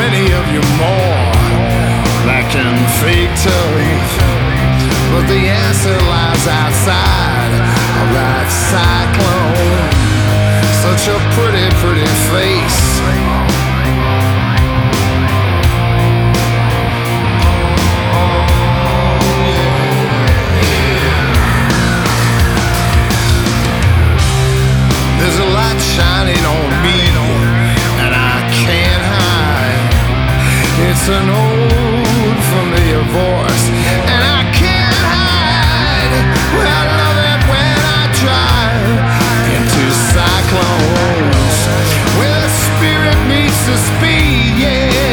many of you more that can fake till but the answer lies outside of that cyclone. Such a pretty, pretty face. There's a light shining on me, and I can't hide. It's an old familiar voice, and I can't hide. Well, I love it when I drive into cyclones, where the spirit meets the speed, yeah.